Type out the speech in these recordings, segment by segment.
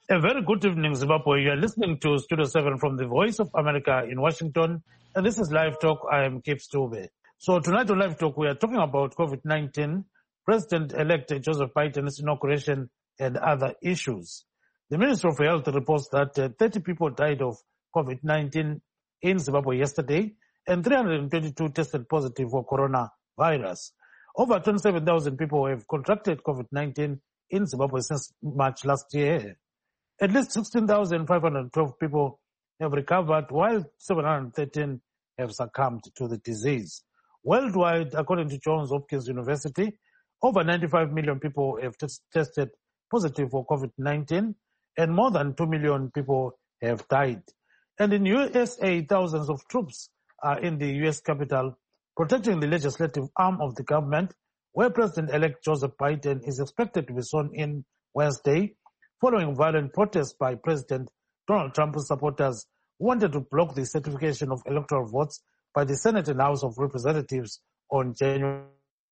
A very good evening, Zimbabwe. You are listening to Studio 7 from the Voice of America in Washington, and this is Live Talk. I am Kip Stube. So tonight on Live Talk, we are talking about COVID-19, President-elect Joseph Biden's inauguration, and other issues. The Ministry of Health reports that 30 people died of COVID-19 in Zimbabwe yesterday, and 322 tested positive for coronavirus. Over 27,000 people have contracted COVID-19 in Zimbabwe since March last year. At least 16,512 people have recovered, while 713 have succumbed to the disease. Worldwide, according to Johns Hopkins University, over 95 million people have tested positive for COVID-19, and more than 2 million people have died. And in USA, thousands of troops are in the U.S. Capitol protecting the legislative arm of the government, where President-elect Joseph Biden is expected to be sworn in Wednesday, following violent protests by President Donald Trump's supporters who wanted to block the certification of electoral votes by the Senate and House of Representatives on January,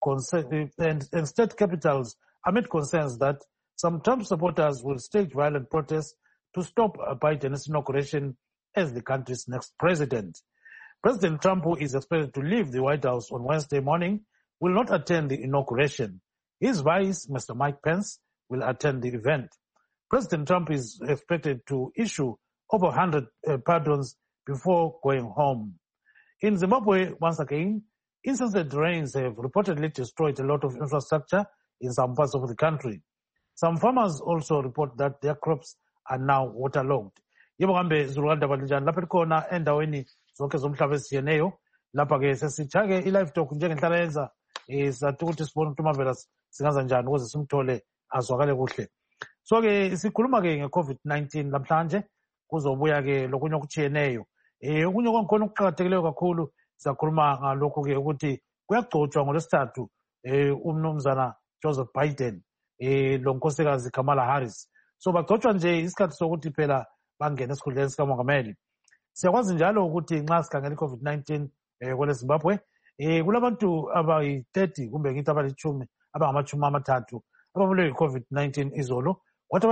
and state capitals amid concerns that some Trump supporters will stage violent protests to stop Biden's inauguration as the country's next president. President Trump, who is expected to leave the White House on Wednesday morning, will not attend the inauguration. His vice, Mr. Mike Pence, will attend the event. President Trump is expected to issue over 100 pardons before going home. In Zimbabwe, once again, incessant rains have reportedly destroyed a lot of infrastructure in some parts of the country. Some farmers also report that their crops are now waterlogged. Yebo kambe zululandaba linjani lapha likhona endaweni zonke zomhlaba esiyeneyo lapha ke sesitha-ke i-live talk njengenhlala yenza sathi ukuthi sibone ukuthi uMavela singaza njani ukuze simthole azwakale kuhle. So-ke sikhuluma-ke nge-COVID-19 namhlanje kuzobuya-ke lokunye okutshiyeneyo. Okunye kwangikhona okuqakathekileyo kakhulu siyakhuluma ngalokhu-ke ukuthi kuyagcotshwa ngolwesithathu umnumzana Joseph Biden lo nkosikazi Kamala Harris. So bagcotshwa nje isikhathi sokuthi phela bangena esikhundleni sikamongameli. Siyakwazi njalo ukuthi nxa sikhangela i-COVID-19 kwele Zimbabwe kulabantu abayi-30 kumbe ngithi abalitshumi abangamachumi amathathu ababulewe yi-COVID-19 izolo, kwathi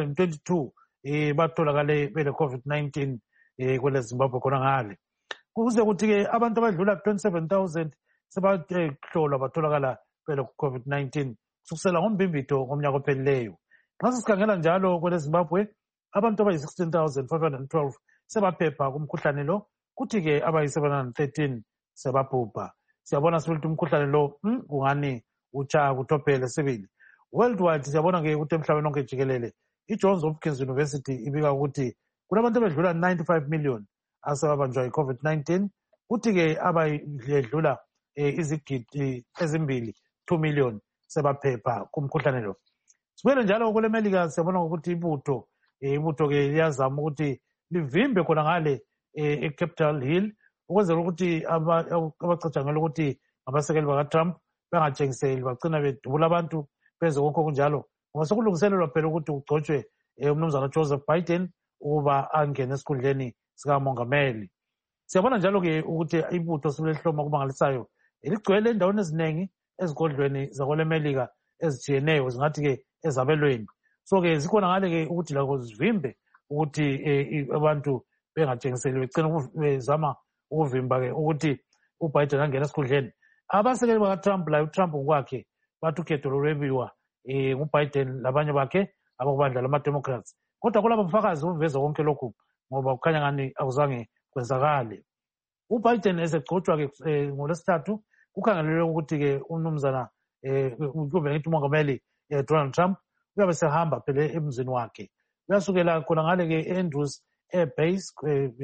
abayi-322 batholakale bele-COVID-19 kwele Zimbabwe khona ngale. Kuze kuthi-ke abantu abadlula 27,000 sebahlolwa batholakala bele-COVID-19 kusukisela ngombimbitho ngomnyaka ophelileyo. Nxa sisikhangela njalo kwele Zimbabwe, abantu abayi-16,512 sebaphepha kumkhuhlane lo, kuthi-ke abayi-713 sebabhubha. Siyabona sibili umkhuhlane lo kungani utshaya kuthophele sibili. Worldwide siyabona-ke ukuthi emhlabeni onke jikelele i-Johns Hopkins University ibika ukuthi kunabantu abedlula 95 million asebabanjwa yi-COVID-19, kuthi-ke abayedlula izigidi ezimbili 2 million sebaphepha kumkhuhlane lo. Sibuyele njalo kule Melika siyabona ukuthi ibutho-ke liyazama ukuthi livimbe khona ngale eCapitol Hill ukwenzela ukuthi abacatshangela ukuthi ngabasekeli baka-Trump bengatshengiseli bagcina bedubula abantu benze konke okunjalo, ngoba sekulungiselelwa phela ukuthi kugcotshwe umnumzana Joseph Biden ukuba angene esikhundleni sikamongameli. Siyabona njalo-ke ukuthi ibutho sibulehloma okumangalisayo ligcwele endaweni eziningi ezigodlweni zakwele Melika ezitshiyeneyo zingathi-ke ezabelweni. So-ke zikhona ngale-ke ukuthi lakho zivimbe ukuthi abantu bengatshengiseli becina bezama ukuvimba-ke ukuthi uBiden angene esikhundleni. Abasekeli baka-Trump laye uTrump ngokwakhe bathi ukhetho lolwebiwa nguBiden labanye bakhe abakubandla lama-Democrats. Kodwa kulaba bufakazi buveza konke lokhu ngoba kukhanya ngani akuzange kwenzakale. uBiden esegcotshwa-ke ngolwesithathu kukhangelelwe ukuthi-ke umnumzana kumbe ngithi umongameli Donald Trump uyabe sehamba phela emzini wakhe. Uyasukela khona ngale-ke Andrews Air Base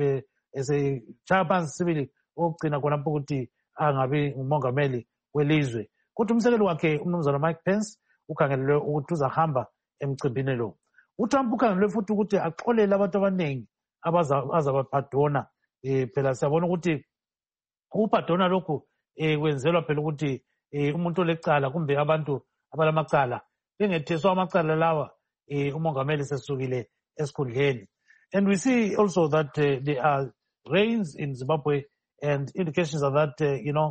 esechaya phansi sibili okugcina khonapho ukuthi angabi ngumongameli welizwe. Kodwa umsekeli wakhe umnumzana Mike Pence ukhangelelwe ukuthi uzahamba emcimbini lo. uTrump ukhangelelwe futhi ukuthi axolele abantu abaningi azabapardona. Phela siyabona ukuthi ukupardona lokhu kwenzelwa phela ukuthi umuntu olecala kumbe abantu abalamacala bengetheswa amacala lawa umongameli sesukile esikhundleni. And we see also that there are rains in Zimbabwe, and indications are that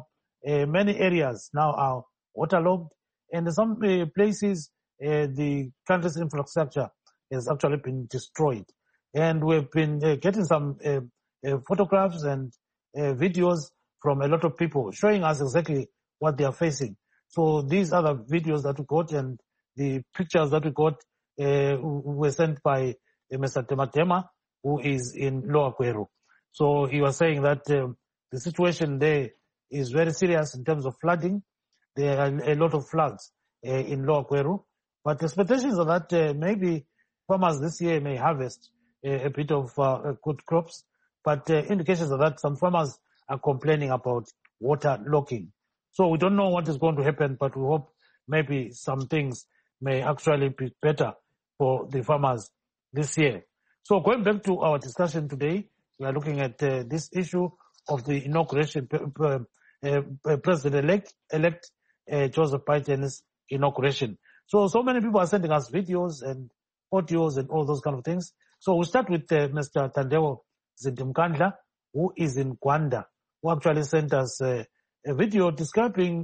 many areas now are waterlogged, and in some places the country's infrastructure has actually been destroyed. And we've been getting some photographs and videos from a lot of people showing us exactly what they are facing. So these are the videos that we got, and the pictures that we got were sent by Mr. Tematema, who is in Lower Kweru. So he was saying that the situation there is very serious in terms of flooding. There are a lot of floods in Lower Kweru, but the expectations are that maybe farmers this year may harvest a bit of good crops, but indications are that some farmers are complaining about water locking. So we don't know what is going to happen, but we hope maybe some things may actually be better for the farmers this year. So going back to our discussion today, we are looking at this issue of the inauguration, President-elect Joseph Biden's inauguration. So many people are sending us videos and audios and all those kind of things. So we'll start with Mr. Thandewo Zindimkandla, who is in Gwanda, who actually sent us a video describing,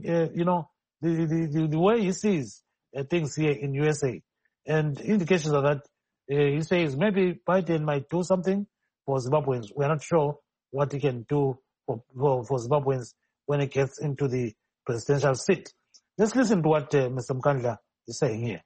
the way he sees things here in USA. And indications are that he says maybe Biden might do something for Zimbabweans. We're not sure what he can do for Zimbabweans when he gets into the presidential seat. Let's listen to what Mr. Mkandla is saying here.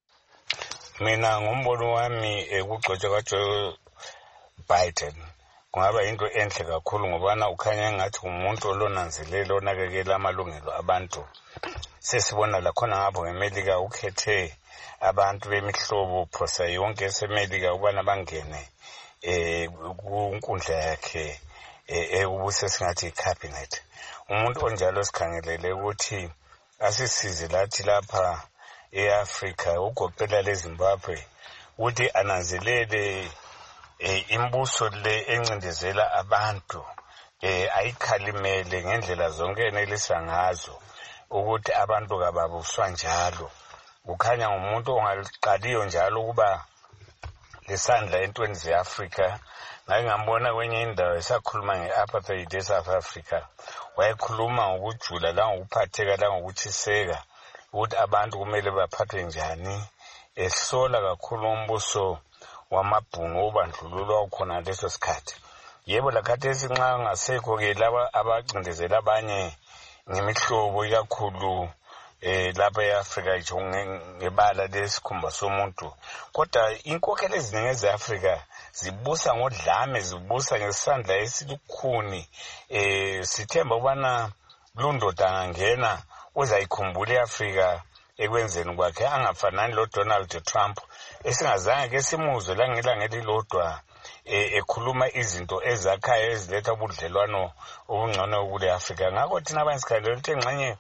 Mina ngombono wami ukugcotshwa kwaJoe Biden kungaba into enhle kakhulu ngoba ukhanya ngathi umuntu olonanzelelo onakekela amalungelo abantu. Sesibona la khona ngapho ngeMelika ukhethe abantu bemihlobo phosa yonke eseMelika ukubana bangene kunkundla yakhe ekubuse singathi icabinet. Umuntu onjalo sikhangelele ukuthi asisize lathi lapha eAfrika ugoqela leZimbabwe ukuthi ananzelele imbuso le encindezela abantu ayikhalimele ngendlela zonke enelisa ngazo ukuthi abantu kababuswa njalo. Kukhanya ngumuntu ongaqaliyo njalo ukuba lesandla entweni zeAfrika. Ngake ngambona kwenye indawo esakhuluma nge-apartheid eSouth Africa. Wayekhuluma ngokujula langokuphatheka langokutshiseka ukuthi abantu kumele baphathwe njani. Esola kakhulu umbuso wamabhunu obandlululo okhona leso sikhathi. Yebo lakhathesi nxa ngasekho-ke laba abacindezela abanye ngemihlobo ikakhulu lapha eAfrika ngebala lesikhumba somuntu. Kodwa inkokhelo eziningi ezeAfrika zibusa ngodlame, zibusa ngesandla esilukhuni. Sithemba ukubana lundoda angangena uzayikhumbula iAfrika ekwenzeni kwakhe angafanani loDonald Trump esingazange ke simuzwe langelangeli lodwa ekhuluma izinto ezakhayo eziletha ubudlelwano obungcono kule Afrika. Ngakho thina abansikhalelo lithe ngxenye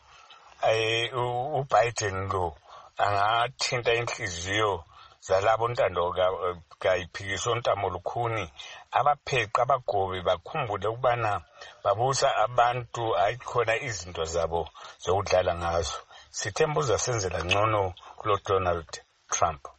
uBiden lo angathinta inhliziyo zalabo ntando kayiphikiswa untamo lukhuni abapheqa abagobe bakhumbule ukubana babusa abantu ayikhona izinto zabo zokudlala ngazo. Sithemba uzasenzela ngcono kulo Donald Trump.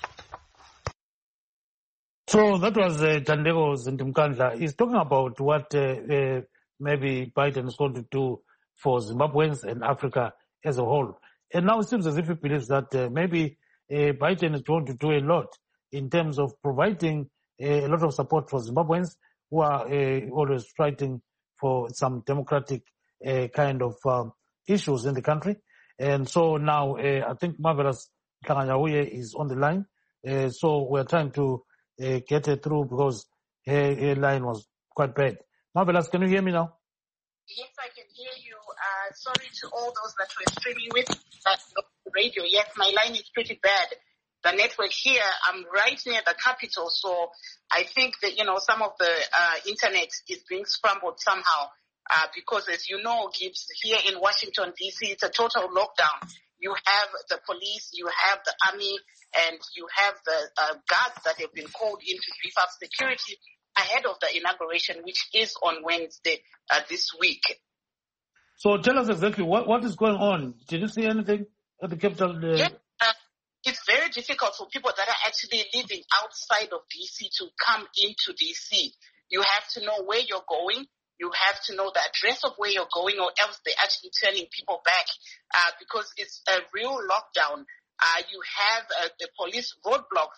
So that was Thandewo Zindimkandla. He's talking about what maybe Biden is going to do for Zimbabweans and Africa as a whole. And now it seems as if he believes that maybe Biden is going to do a lot in terms of providing a lot of support for Zimbabweans who are always fighting for some democratic kind of issues in the country. And so now I think Marvelous Tlanganyahuye is on the line. So we're trying to get her through because her line was quite bad. Marvelous, can you hear me now? Yes, I can hear you. Sorry to all those that were streaming with that radio. Yes, my line is pretty bad. The network here, I'm right near the capital, so I think that, some of the internet is being scrambled somehow because, as you know, Gibbs, here in Washington, D.C., it's a total lockdown. You have the police, you have the army, and you have the guards that have been called in to beef up security ahead of the inauguration, which is on Wednesday this week. So tell us exactly what is going on. Did you see anything at the Capitol? Yes, it's very difficult for people that are actually living outside of D.C. to come into D.C. You have to know where you're going. You have to know the address of where you're going, or else they're actually turning people back because it's a real lockdown. You have the police roadblocks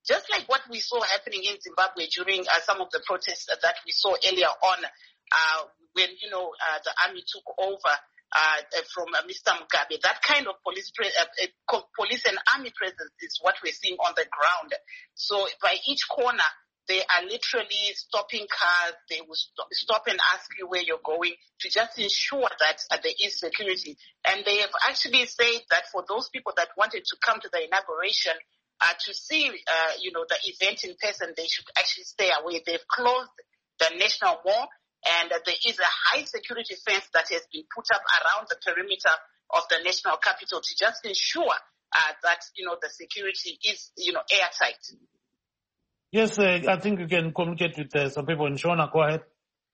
just like what we saw happening in Zimbabwe during some of the protests that we saw earlier on, when, the army took over from Mr. Mugabe. That kind of police and army presence is what we're seeing on the ground. So by each corner, they are literally stopping cars. They will stop and ask you where you're going to just ensure that there is security. And they have actually said that for those people that wanted to come to the inauguration to see, the event in person, they should actually stay away. They've closed the National Mall, and there is a high security fence that has been put up around the perimeter of the national capital to just ensure that, the security is, airtight. Yes, I think you can communicate with some people in Shona. Go ahead.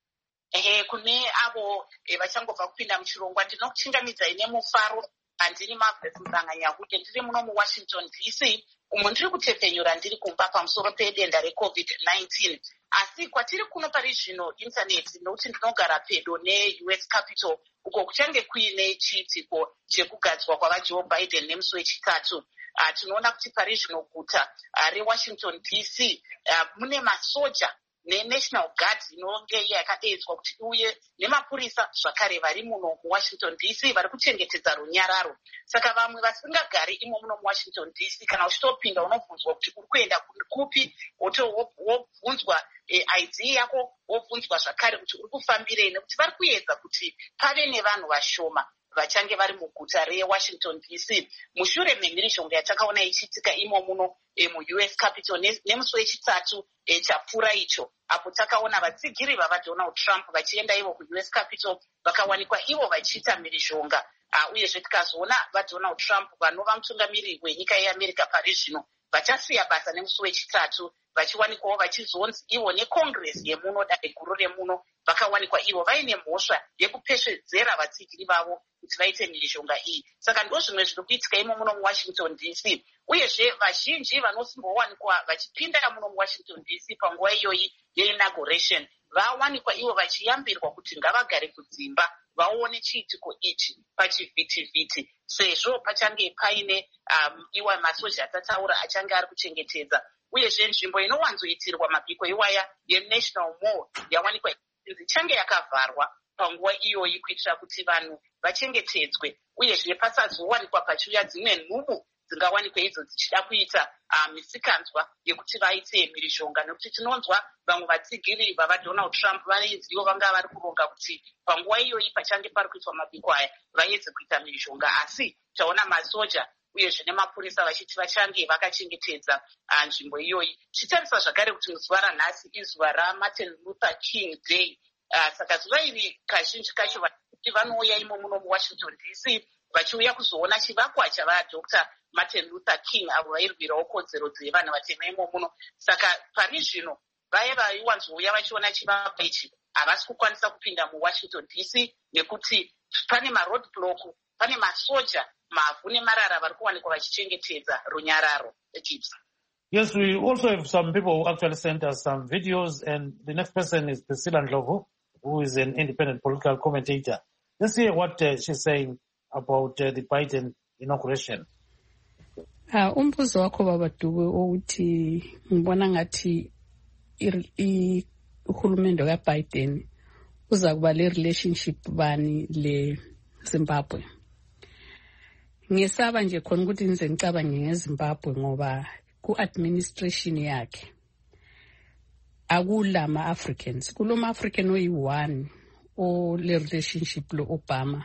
Kune avo vachangobva kupinda muchirongwa ndinokuchingamidza ine mufaro handini Margaret Muzanganyahude ndiri muno muWashington DC umo ndiri kutepfenyura ndiri kumba pamusoro pedenda reCovid-19 asi kwatiri kuno pari zvino intaneti nokuti ndinogara pedo neUS Capitol uko kuchange kuine chiitiko chekugadzwa kwavaJoe Biden nemusi wechitatu. Tinoona kuti pari zvino guta reWashington DC mune masoja neNational Guard inonge yakadaidzwa kuti uye nemapurisa zvakare vari muno muWashington DC vari kuchengetedza runyararo. Saka vamwe vasingagari imo muno muWashington DC kana uchitopinda unobvunzwa kuti uri kuenda kupi, wobvunzwa ID yako, wobvunzwa zvakare kuti uri kufambirei, nekuti vari kuedza kuti pave nevanhu vashoma vachange vari muguta reWashington DC. Mushure memhirizhonga yatakaona ichiitika imo muno muUS Capitol nemusi wechitatu chapfuura icho, apo takaona vatsigiri vavaDonald Trump vachienda ivo kuUS Capitol vakawanikwa ivo vachiita mhirizhonga. Uyezve tikazoona vaDonald Trump vanova mutungamiriri wenyika yeAmerica pari zvino vachasiya basa nemusi wechitatu vachiwanikwawo vachizonzi ivo neCongress yemuno dare guru remuno vakawanikwa ivo vaine mhosva yekupesvedzera vatsigiri vavo kuti vaite mhirizhonga iyi. Saka ndo zvimwe zviri kuitika imo muno muWashington DC. Uyezve vazhinji vanosimbowanikwa vachipinda muno muWashington DC panguva iyoyi yeinauguration vawanikwa ivo vachiyambirwa kuti ngavagare kudzimba vaone chiitiko ichi pachivhitivhiti, sezvo pachange paine iwa masoja atataura achange ari kuchengetedza. Uyezve nzvimbo inowanzoitirwa mabiko iwaya yeNational Mall yawanikwa ichange yakavharwa panguva iyoyi kuitira kuti vanhu vachengetedzwe, uyezve pasazowanikwa pachiuya dzimwe nhubu dzingawanikwa idzo dzichida kuita misikanzwa yekuti vaite mhirizhonga, nekuti tinonzwa vamwe vatsigiri vavaDonald Trump vaneizivo vanga vari kuronga kuti panguva iyoyi pachange pari kuitwa mabiko aya vaedze kuita mhirizhonga, asi taona masoja uyezve nemapurisa vachiti vachange vakachengetedza nzvimbo iyoyi. Chitarisa zvakare kuti zuva ranhasi izuva raMartin Luther King Day. Saka zuva iri kazhinji kacho vanouya imo muno muWashington DC vachiuya kuzoona chivakwa chavaDr. Martin Luther King avo vairwirawo kodzero dzevanhu vatema imo muno. Saka pari zvino vaya vaiwanzouya vachiona chivakwa ichi havasi kukwanisa kupinda muWashington DC nekuti pane maroad block, pane masoja, mavhu nemarara vari kuwanikwa vachichengetedza runyararo. Yes, we also have some people who actually sent us some videos, and the next person is Priscilla Ndlovu, who is an independent political commentator. Let's hear what she's saying about the Biden inauguration. Umbuzo wakho baba Dube ukuthi ngibona ngathi uhulumende kaBiden uza kuba le relationship bani le Zimbabwe. Ngisaba nje khona ukuthi nize ngicabange ngeZimbabwe ngoba ku-administration yakhe akulama Africans, kuloma African oyi-1 le relationship lo Obama.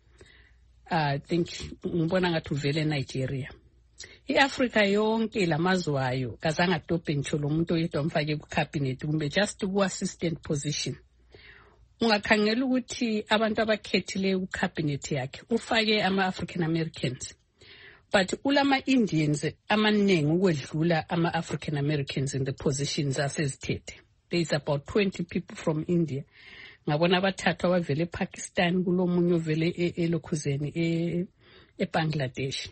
I think ngibona ngathi uvele eNigeria. I-Africa yonke lamazwayo kazange adobhe ngisho lo muntu oyedwa mfake ku-cabinet kumbe just ku-assistant position. Ungakhangela ukuthi abantu abakhethileyo ku-cabinet yakhe ufake ama-African Americans, but ulama Indians amaningi ukwedlula ama-African Americans in the positions asezithethe. There is about 20 people from India. Ngabona abathathu abavele ePakistan, kulomunye ovele elokhuzeni eBangladesh.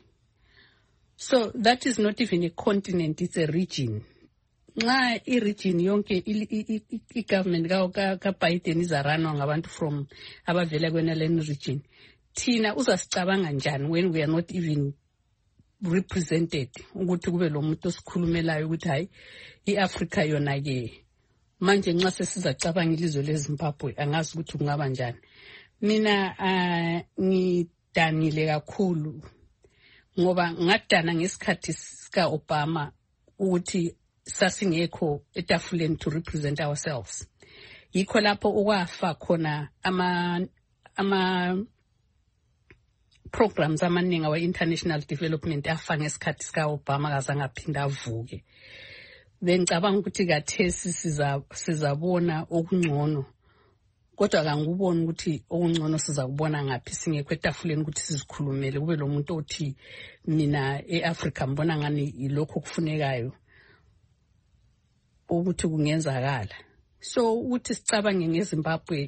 So that is not even a continent, it's a region. Nxa i-region yonke i-government ka-Biden izaranwa ngabantu from abavela kwenaleni region, thina uzasicabanga njani when we are not even represented ukuthi kube lo muntu osikhulumelayo ukuthi hayi iAfrica yona ke manje nxa sesizacabanga ilizwe leZimbabwe angazi ukuthi kungaba njani. Mina ngidanile kakhulu ngoba ngadana ngesikhathi sika Obama ukuthi sasingekho etafuleni to represent ourselves. Yikho lapho okwafa khona ama programs amaningi awe international development afa ngesikhathi sika Obama kaza ngaphinda avuke. Bengicabanga ukuthi kathesi sizabona okungcono. Kodwa kangubona ukuthi okungcono sizakubona ngaphi singekho etafuleni ukuthi sizikhulumele kube lo muntu othi mina eAfrica mbona ngani ilokho kufunekayo ukuthi kungenzakala. So ukuthi sicabange ngeZimbabwe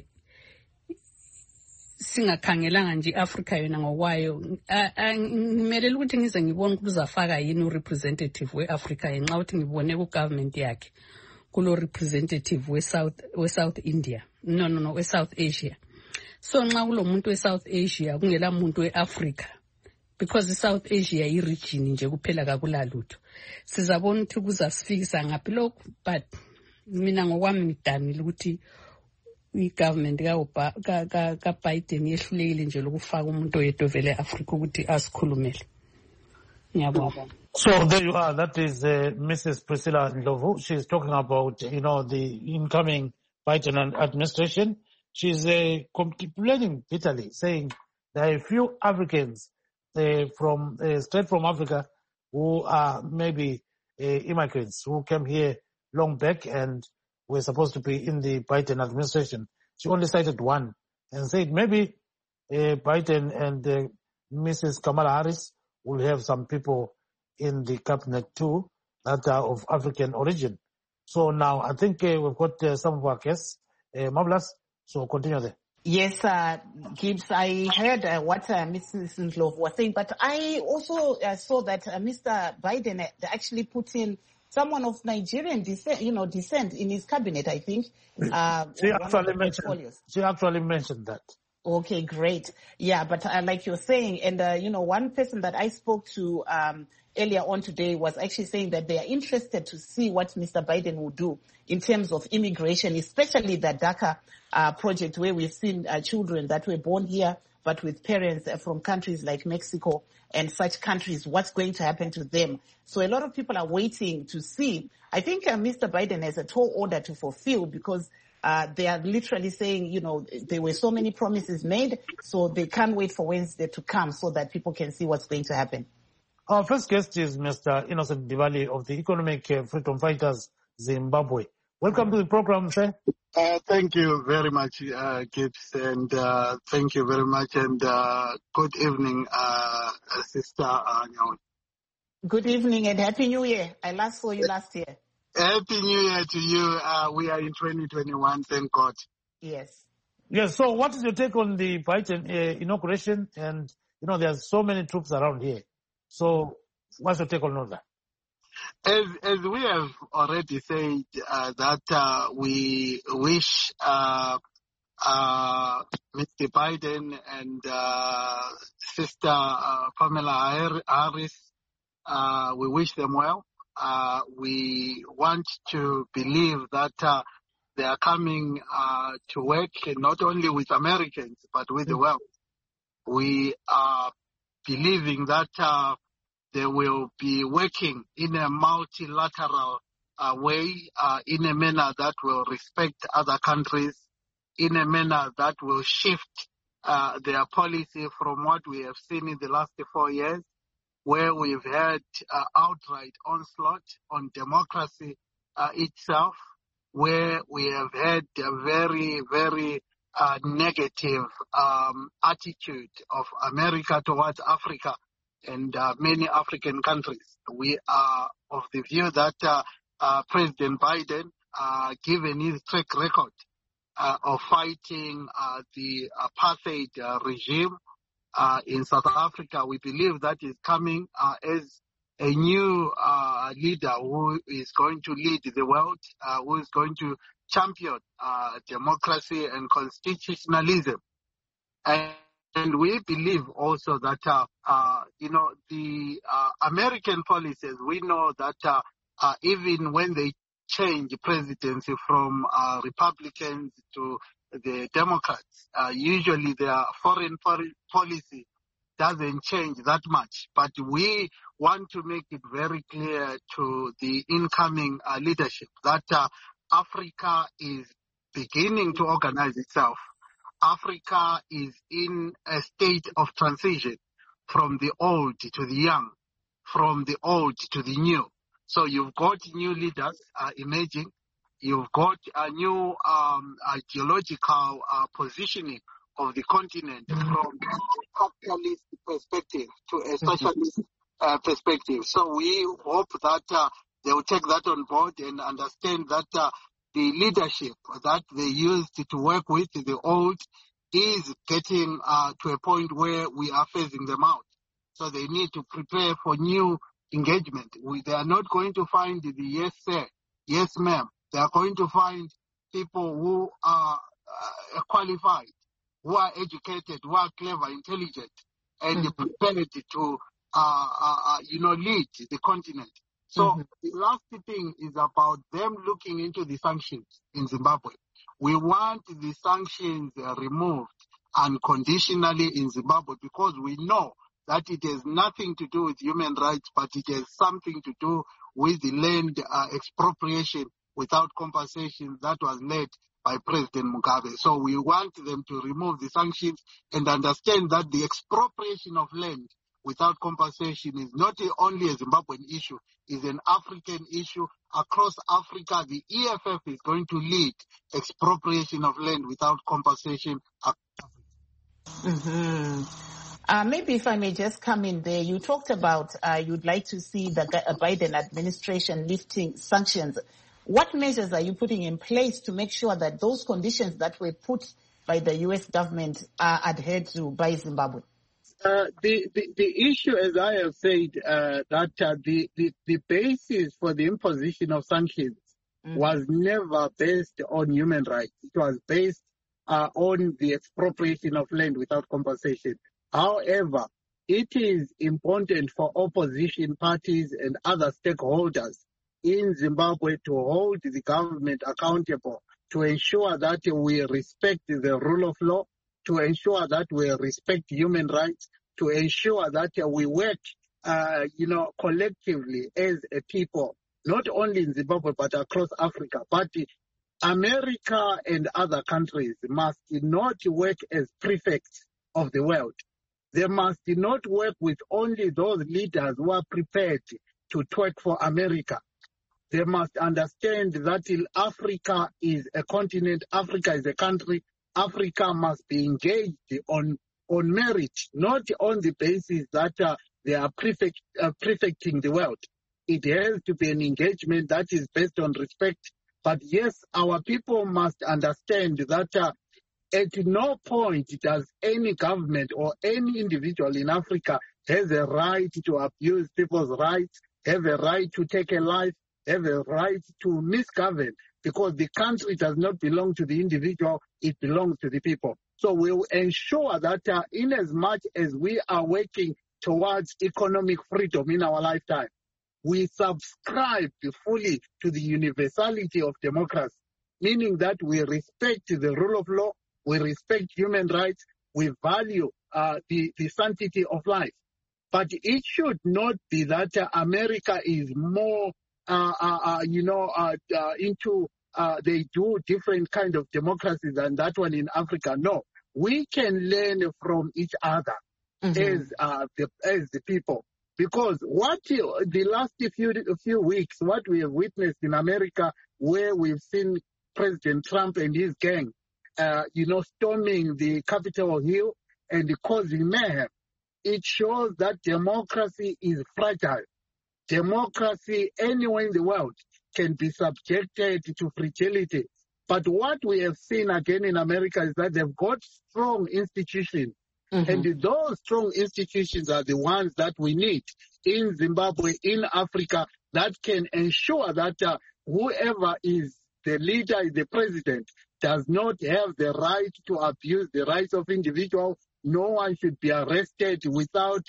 singakhangelanga nje iAfrica yona ngokwayo ngimelele ukuthi ngize ngibone ukuthi uzafaka yini urepresentative weAfrica ngenxa ukuthi ngibone ku government yakhe kulo representative we-South India we-South Asia. So nxa kulo muntu we-South Asia kungela muntu we-Africa because i-South Asia yi-region nje kuphela kakulalutho. Sizabona ukuthi kuzasifikisa ngaphi lokho, but mina ngokwami ngidanile ukuthi i-government ka Biden yehlulekile nje lokufaka umuntu oyedwa vele eAfrica ukuthi asikhulumele. Ngiyabonga. So there you are. That is Mrs. Priscilla Ndlovu. She's talking about, the incoming Biden administration. She's complaining bitterly, saying there are a few Africans straight from Africa who are maybe immigrants who came here long back and were supposed to be in the Biden administration. She only cited one and said maybe Biden and Mrs. Kamala Harris will have some people in the cabinet too that are of African origin. So now I think we've got some of our guests. Marvelous. So continue there. Yes, Gibbs, I heard what Mrs. Ndlovu was saying, but I also saw that Mr. Biden actually put in someone of Nigerian descent in his cabinet, I think. She actually mentioned that. Okay, great. Yeah, but like you're saying, and one person that I spoke to earlier on today was actually saying that they are interested to see what Mr. Biden will do in terms of immigration, especially the DACA project where we've seen children that were born here but with parents from countries like Mexico and such countries, what's going to happen to them. So a lot of people are waiting to see. I think Mr. Biden has a tall order to fulfill because they are literally saying, there were so many promises made, so they can't wait for Wednesday to come so that people can see what's going to happen. Our first guest is Mr. Innocent Diwali of the Economic Freedom Fighters, Zimbabwe. Welcome to the program, sir. Thank you very much, Gibbs, and thank you very much, and good evening, Sister Nyawo. Good evening and Happy New Year. I last saw you last year. Happy New Year to you. We are in 2021, thank God. Yes. Yes, so what is your take on the Biden inauguration? And, there's so many troops around here. So what's your take on all that? As we have already said, that we wish Mr. Biden and Sister Kamala Harris, we wish them well. We want to believe that they are coming to work not only with Americans, but with the world. We are believing that they will be working in a multilateral way, in a manner that will respect other countries, in a manner that will shift their policy from what we have seen in the last 4 years, where we've had outright onslaught on democracy itself, where we have had a very, very negative attitude of America towards Africa and many African countries. We are of the view that President Biden, given his track record of fighting the apartheid regime in South Africa, we believe that is coming as a new leader who is going to lead the world, who is going to champion democracy and constitutionalism. And And we believe also that, the American policies, we know that even when they change presidency from Republicans to the Democrats, usually their foreign policy doesn't change that much. But we want to make it very clear to the incoming leadership that Africa is beginning to organize itself. Africa is in a state of transition from the old to the young, from the old to the new. So you've got new leaders emerging. You've got a new ideological positioning of the continent from a capitalist perspective to a socialist perspective. So we hope that they will take that on board and understand that the leadership that they used to work with, the old, is getting to a point where we are phasing them out. So they need to prepare for new engagement. They are not going to find the yes sir, yes ma'am. They are going to find people who are qualified, who are educated, who are clever, intelligent, and prepared to, lead the continent. So the last thing is about them looking into the sanctions in Zimbabwe. We want the sanctions removed unconditionally in Zimbabwe because we know that it has nothing to do with human rights, but it has something to do with the land expropriation without compensation that was led by President Mugabe. So we want them to remove the sanctions and understand that the expropriation of land without compensation is not only a Zimbabwean issue, it's an African issue. Across Africa, the EFF is going to lead expropriation of land without compensation. Maybe if I may just come in there, you talked about you'd like to see the Biden administration lifting sanctions. What measures are you putting in place to make sure that those conditions that were put by the U.S. government are adhered to by Zimbabwe? The issue, as I have said, that the basis for the imposition of sanctions was never based on human rights. It was based on the expropriation of land without compensation. However, it is important for opposition parties and other stakeholders in Zimbabwe to hold the government accountable, to ensure that we respect the rule of law, to ensure that we respect human rights, to ensure that we work, collectively as a people, not only in Zimbabwe but across Africa. But America and other countries must not work as prefects of the world. They must not work with only those leaders who are prepared to twerk for America. They must understand that Africa is a continent, Africa is a country. Africa must be engaged on merit, not on the basis that they are prefecting the world. It has to be an engagement that is based on respect. But yes, our people must understand that at no point does any government or any individual in Africa has a right to abuse people's rights, have a right to take a life, have a right to misgovern, because the country does not belong to the individual, it belongs to the people. So we will ensure that in as much as we are working towards economic freedom in our lifetime, we subscribe fully to the universality of democracy, meaning that we respect the rule of law, we respect human rights, we value the sanctity of life. But it should not be that America is more, into they do different kind of democracies than that one in Africa. No, we can learn from each other as the people. Because what the last few weeks, what we have witnessed in America, where we've seen President Trump and his gang, storming the Capitol Hill and causing mayhem, it shows that democracy is fragile. Democracy anywhere in the world can be subjected to fragility. But what we have seen again in America is that they've got strong institutions. And those strong institutions are the ones that we need in Zimbabwe, in Africa, that can ensure that whoever is the leader, the president, does not have the right to abuse the rights of individuals No one should be arrested without,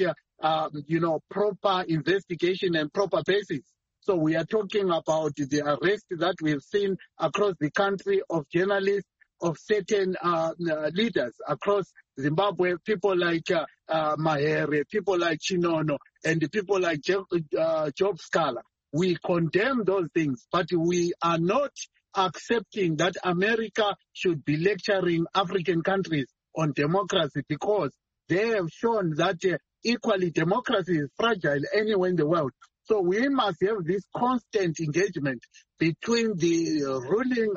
proper investigation and proper basis. So we are talking about the arrest that we've seen across the country of journalists, of certain leaders across Zimbabwe, people like Mahere, people like Chinono, and people like Job Scala. We condemn those things, but we are not accepting that America should be lecturing African countries on democracy, because they have shown that equally democracy is fragile anywhere in the world. So we must have this constant engagement between the ruling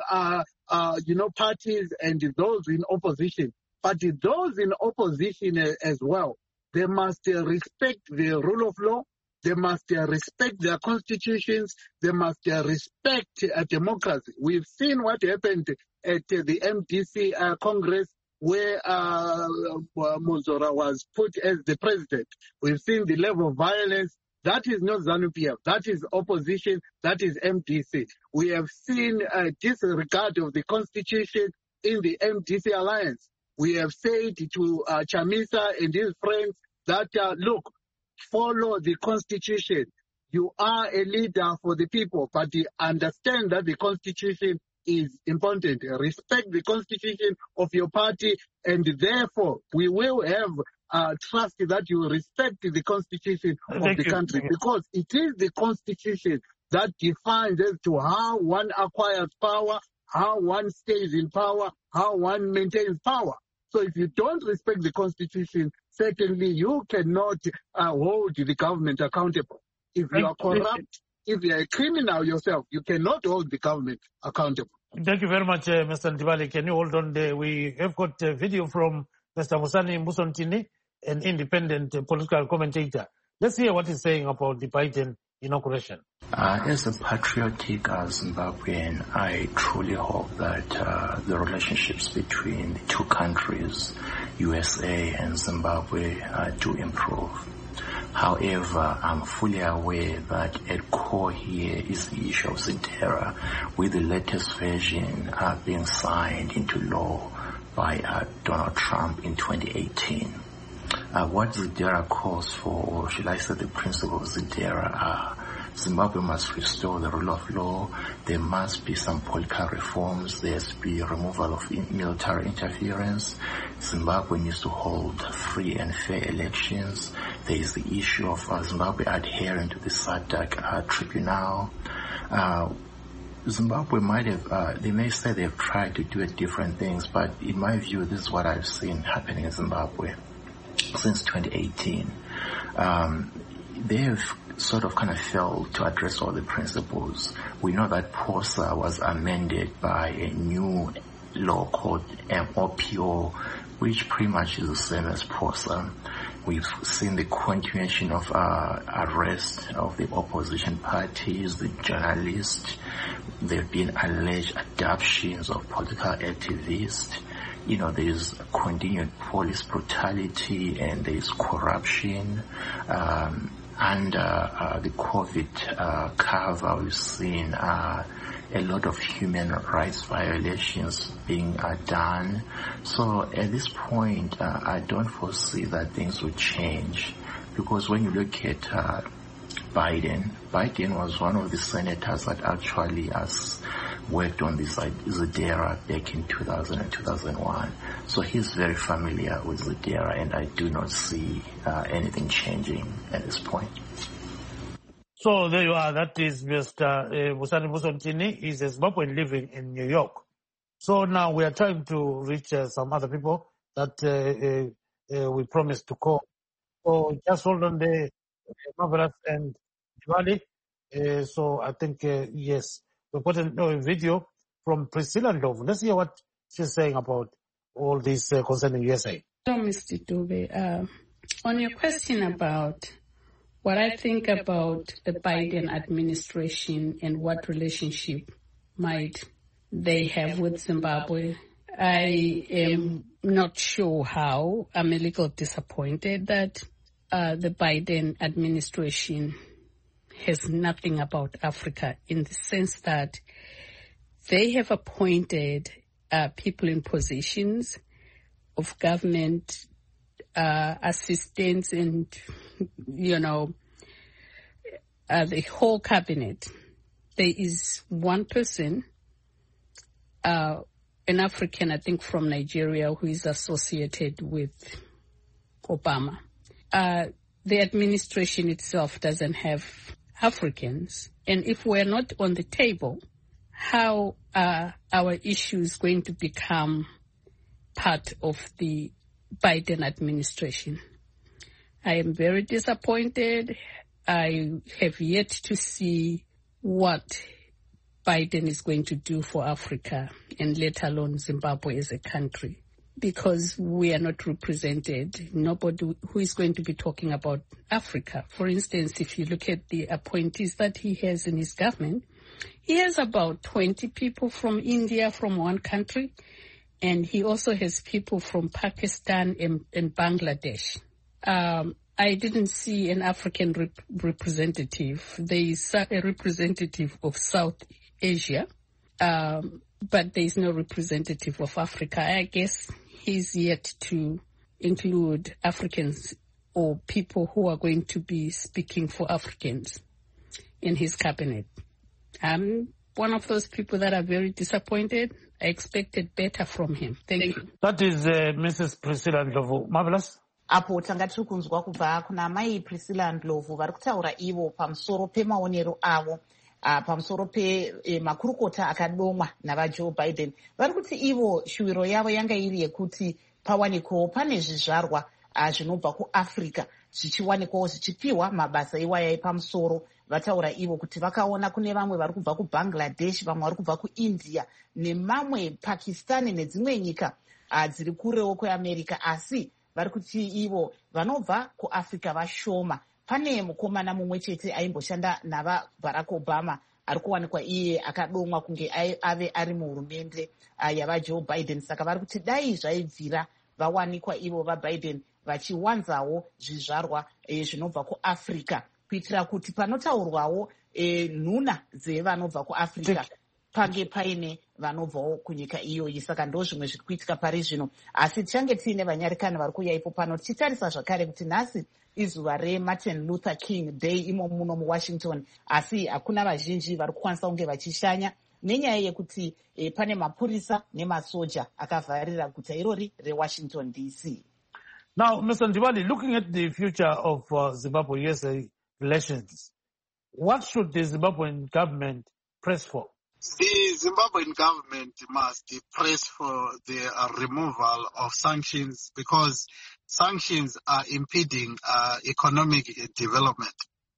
parties and those in opposition. But those in opposition as well, they must respect the rule of law. They must respect their constitutions. They must respect democracy. We've seen what happened at the MDC Congress, where Muzora was put as the president. We've seen the level of violence. That is not ZANU-PF. That is opposition. That is MDC. We have seen disregard of the constitution in the MDC alliance. We have said to Chamisa and his friends that, look, follow the constitution. You are a leader for the people, but understand that the constitution is important. Respect the constitution of your party, and therefore we will have trust that you respect the constitution of the country, because it is the constitution that defines as to how one acquires power, how one stays in power, how one maintains power. So if you don't respect the constitution, certainly you cannot hold the government accountable. If you are corrupt, if you are a criminal yourself, you cannot hold the government accountable. Thank you very much, Mr. Ndibali. Can you hold on there? We have got a video from Mr. Musani Musontini, an independent political commentator. Let's hear what he's saying about the Biden inauguration. As a patriotic Zimbabwean, I truly hope that the relationships between the two countries, USA and Zimbabwe, do improve. However, I'm fully aware that at core here is the issue of ZIDERA, with the latest version being signed into law by Donald Trump in 2018. What ZIDERA calls for, or should I say the principles of ZIDERA, are Zimbabwe must restore the rule of law. There must be some political reforms. There has to be removal of military interference. Zimbabwe needs to hold free and fair elections. There is the issue of Zimbabwe adhering to the SADC tribunal. Zimbabwe might have, they may say they've tried to do different things, but in my view, this is what I've seen happening in Zimbabwe since 2018. They have sort of kind of failed to address all the principles. We know that POSA was amended by a new law called MOPO, which pretty much is the same as POSA. We've seen the continuation of arrest of the opposition parties, the journalists. There have been alleged abductions of political activists. You know, there's continued police brutality and there's corruption. Under the COVID cover, we've seen a lot of human rights violations being done. So at this point, I don't foresee that things will change, because when you look at Biden was one of the senators that actually has worked on this ZIDERA back in 2000 and 2001. So he's very familiar with ZIDERA, and I do not see anything changing at this point. So there you are. That is Mr. Musani Musontini. He's a Zimbabwean living in New York. So now we are trying to reach some other people that we promised to call. So just hold on there, Marvelous and Ndibali. So I think, yes, we've got a video from Priscilla Ndlovu. Let's hear what she's saying about all this concerning USA. So, Mr. Dube, on your question about what I think about the Biden administration and what relationship might they have with Zimbabwe, I am not sure how. I'm a little disappointed that the Biden administration has nothing about Africa, in the sense that they have appointed people in positions of government assistants and, the whole cabinet, there is one person, an African, I think from Nigeria, who is associated with Obama. The administration itself doesn't have Africans. And if we're not on the table, how are our issues going to become part of the Biden administration? I am very disappointed. I have yet to see what Biden is going to do for Africa, and let alone Zimbabwe as a country, because we are not represented. Nobody who is going to be talking about Africa. For instance, if you look at the appointees that he has in his government, he has about 20 people from India, from one country, and he also has people from Pakistan and Bangladesh. I didn't see an African representative. There is a representative of South Asia, but there is no representative of Africa. I guess he's yet to include Africans or people who are going to be speaking for Africans in his cabinet. I'm one of those people that are very disappointed. I expected better from him. Thank you. That is Mrs. Priscilla Ndlovu. Marvelous. Apo tanga tiri kunzwa kubva kuna mai Priscilla Ndlovu vari kutaura ivo pamusoro pemaonero avo pamusoro pemakurukota akadomwa navaJoe Biden. Vari kuti ivo shuwiro yavo yanga iri yekuti pawanikwawo pane zvizvarwa zvinobva kuAfrica zvichiwanikwawo zvichipiwa mabasa iwaya epamusoro. Vataura ivo kuti vakaona kune vamwe vari kubva kuBangladesh, vamwe vari kubva kuIndia nemamwe Pakistan nedzimwe nyika dziri kurewo kweAmerica, asi vari kuti ivo vanobva kuAfrica vashoma. Pane mukomana mumwe chete aimboshanda navaBarack Obama ari kuwanikwa iye akadomwa kunge ave ari muhurumende yavaJoe Biden. Saka vari kuti dai zvaibvira vawanikwa ivo vaBiden vachiwanzawo zvizvarwa zvinobva kuAfrica, kuitira kuti panotaurwawo nhuna dzevanobva kuAfrica pange paine vanobvawo kunyika iyoyi. Saka ndo zvimwe zviri kuitika pari zvino, asi tichange tiine vanyarikani vari kuuya ipo pano tichitarisa zvakare kuti nhasi izuva reMartin Luther King Day imo muno muWashington, asi hakuna vazhinji vari kukwanisa kunge vachishanya nenyaya yekuti pane mapurisa nemasoja akavharira guta irori reWashington DC. Now, Mr. Ndibali, looking at the future of Zimbabwe-USA relations, what should the Zimbabwean government press for? The Zimbabwean government must press for the removal of sanctions, because sanctions are impeding economic development.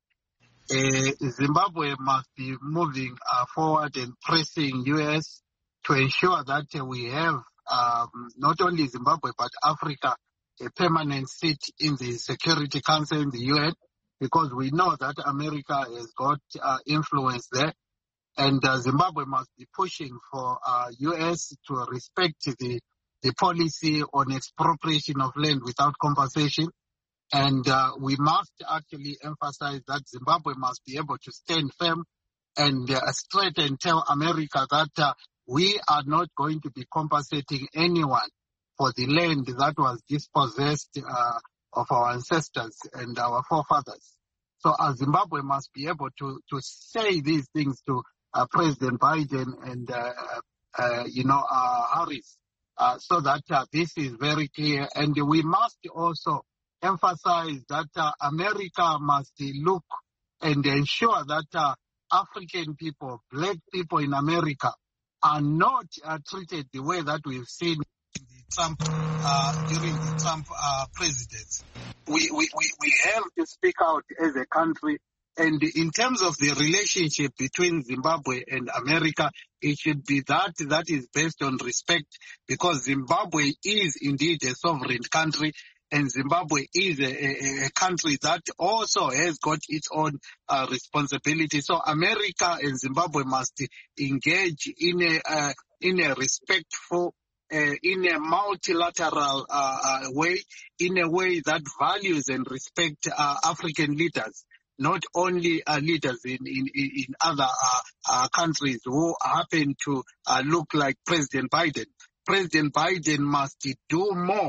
Zimbabwe must be moving forward and pressing U.S. to ensure that we have not only Zimbabwe but Africa a permanent seat in the Security Council in the UN, because we know that America has got influence there. And Zimbabwe must be pushing for U.S. to respect the policy on expropriation of land without compensation. And we must actually emphasize that Zimbabwe must be able to stand firm and straight and tell America that we are not going to be compensating anyone for the land that was dispossessed of our ancestors and our forefathers. So Zimbabwe must be able to say these things to President Biden and, Harris, so that this is very clear. And we must also emphasize that America must look and ensure that African people, black people in America, are not treated the way that we've seen during the Trump presidency. We have to speak out as a country. And in terms of the relationship between Zimbabwe and America, it should be that is based on respect, because Zimbabwe is indeed a sovereign country, and Zimbabwe is a country that also has got its own responsibility. So America and Zimbabwe must engage in a respectful, in a multilateral way, in a way that values and respect African leaders, not only leaders in other countries who happen to look like President Biden. President Biden must do more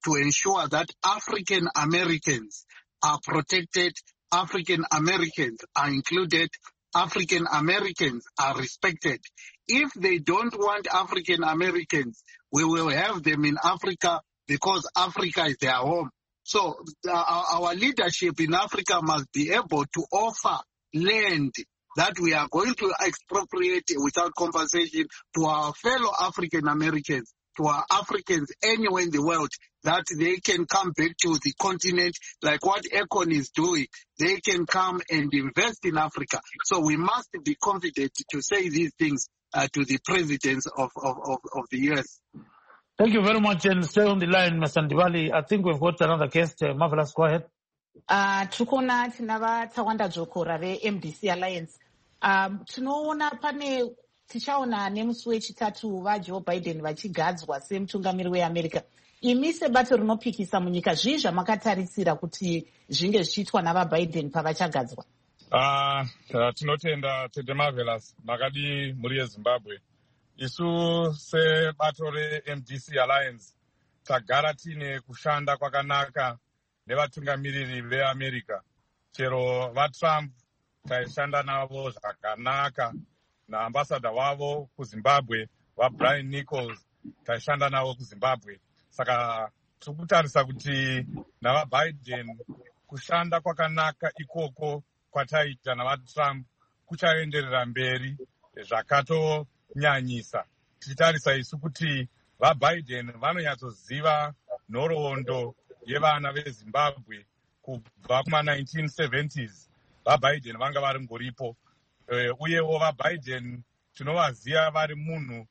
to ensure that African Americans are protected, African Americans are included, African Americans are respected. If they don't want African Americans, we will have them in Africa because Africa is their home. So our leadership in Africa must be able to offer land that we are going to expropriate without compensation to our fellow African Americans, to our Africans anywhere in the world, that they can come back to the continent like what Econ is doing. They can come and invest in Africa. So we must be confident to say these things to the presidents of the U.S. Thank you very much, and stay on the line, Mr. Ndivali. I think we've got another guest. Marvelous, go ahead. Tukona tinava Tawanda Jokora ve-MDC Alliance. Tinoona pane tichaona nemusi wechitatu vaJoe Biden vachigadzwa semutungamiri weAmerica. Imi sebato rinopikisa munyika, zvii zvamakatarisira kuti zvinge zvichiitwa navaBiden pavachagadzwa? Tinotenda Tete Marvelous makadi muri yeZimbabwe. Isu sebato reMDC Alliance tagara tine kushanda kwakanaka nevatungamiriri veAmerica. Chero vaTrump taishanda navo zvakanaka, naambassador wavo kuZimbabwe vaBrian Nichols taishanda navo kuZimbabwe. Saka tikutarisa kuti navaBiden kushanda kwakanaka ikoko kwataita navaTrump kuchaenderera mberi zvakatonyanyisa. Tichitarisa isu kuti vaBiden vanonyatsoziva nhoroondo yevana veZimbabwe kubva kuma-1970s. VaBiden vanga vari ngoripo, uyewo vaBiden tinovaziva vari munhu